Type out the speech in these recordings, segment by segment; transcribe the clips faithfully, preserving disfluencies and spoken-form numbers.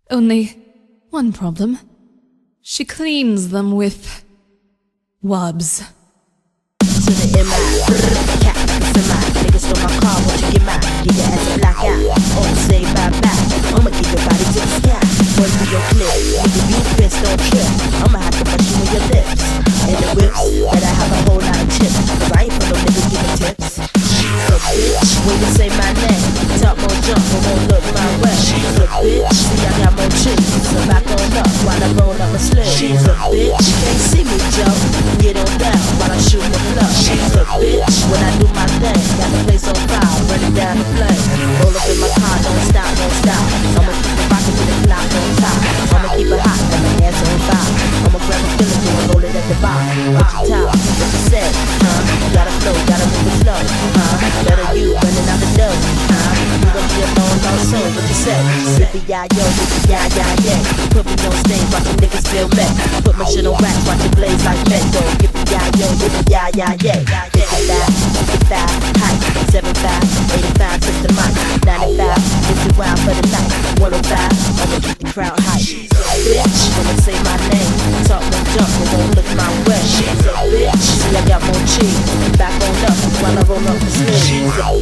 Only one problem. She cleans them with wubs. To the M I, cat, it's a mine. Niggas stole my car, won't you get mine? Get your ass a black out, oh say bye bye. I'ma get your body to the sky. Run through your clip, nigga you pissed, don't trip. I'ma have to bust you in your lips. And the whips, better have a whole lot of chips. Cause I ain't for no niggas giving tips. She's a bitch, when you say my name, talk more jump, but won't look my way. She's a bitch, see I got more chicks. So back on up while I roll up my slip. She's a bitch, can't see me Joe. Get on down while I shoot with love. She's a bitch, when I do my thing, got the place on fire, running down the flame. Roll up in my car, don't stop, don't stop. I'ma keep it rockin' with the clock on top. I'ma keep it hot, got my hands on fire. I'ma grab a feeling, do and roll it at the bar. What you top, what you said, huh? Gotta flow, gotta move it slow, huh? Better you running out the door, huh? You gon' be alone, don't soon, what you say? Sippy ya yo, sippy ya ya yeah. Put me on stage, watch the niggas feel mad. Put my shit on wax, watch it blaze like that. Go, yippee ya yo, yippee ya ya yeah. fifty-five, fifty-five, height, seventy-five, eighty-five, touch the mic, ninety-five, fifty wild for the night, one oh five, I'ma keep the crowd hype. She's a bitch, wanna say my name, talk no jump, but won't look my way. She's a bitch, see I got more cheese, back on up while I roll up the sleeve. She's a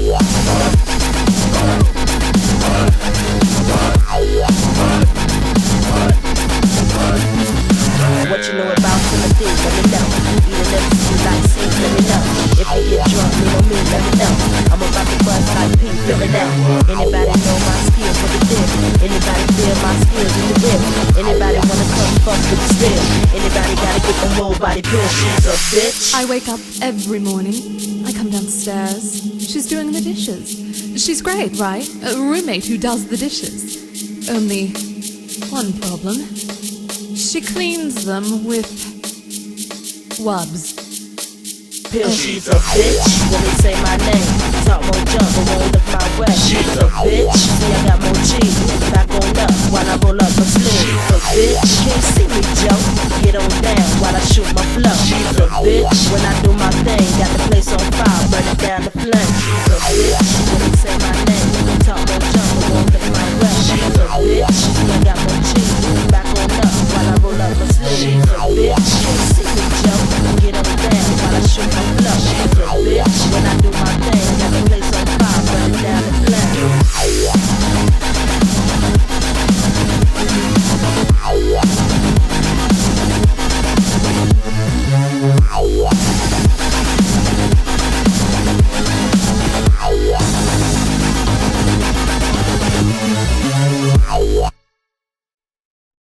what you know about Timothy, let me know. You eat an ecstasy like C, let me know. If you get drunk, you know me, let me know. I'm about to bust like P, feel it out. Anybody know my skills for the dip? Anybody feel my skills in the whip? Anybody wanna come fuck with the spill? Anybody gotta get the whole body pill? She's a bitch. I wake up every morning. I come downstairs. She's doing the dishes. She's great, right? A roommate who does the dishes. Only one problem. She cleans them with wubs. Pill. She's a bitch, when they say my name, talk more jump, but won't look my way. She's a bitch, see I got more cheese, back on